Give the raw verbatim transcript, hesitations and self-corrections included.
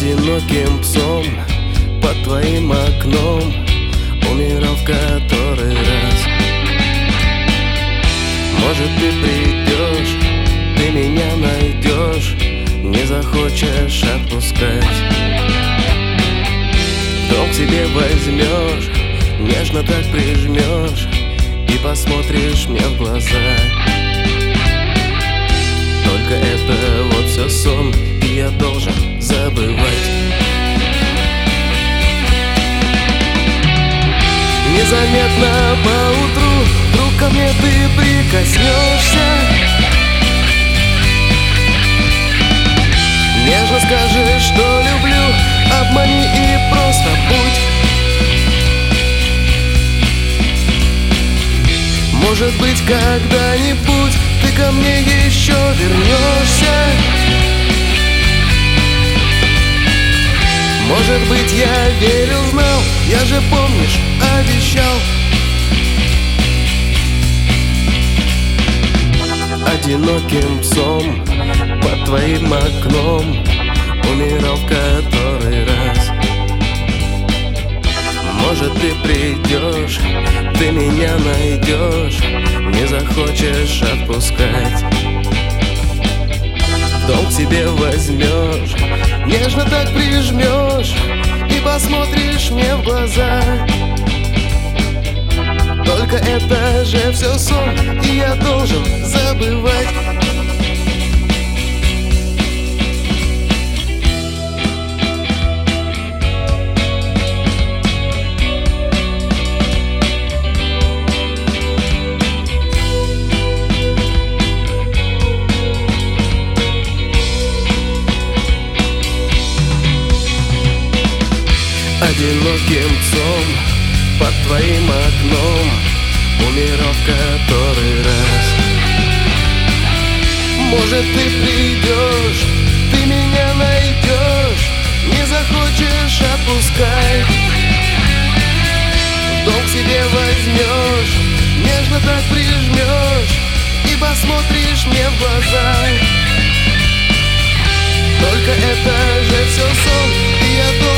Одиноким псом под твоим окном умирал в который раз. Может, ты придешь, ты меня найдешь, не захочешь отпускать. В дом к себе возьмешь, нежно так прижмешь и посмотришь мне в глаза. Только это вот все сон, и я должен забывать. Незаметно поутру вдруг ко мне ты прикоснешься, нежно скажешь, что люблю, обмани и просто будь. Может быть, когда-нибудь ты ко мне еще вернешься. Может быть, я верил, знал, я же, помнишь, обещал. Одиноким псом под твоим окном умирал в который раз. Может, ты придешь, ты меня найдешь, не захочешь отпускать. В дом к себе возьмешь, нежно так прижмешь и посмотришь мне в глаза. Только это же все сон, и я должен забывать. Одиноким псом под твоим окном умирал в который раз. Может, ты придешь, ты меня найдешь, не захочешь отпускать. В дом к себе возьмешь, нежно так прижмешь и посмотришь мне в глаза. Только это же все сон, и я должен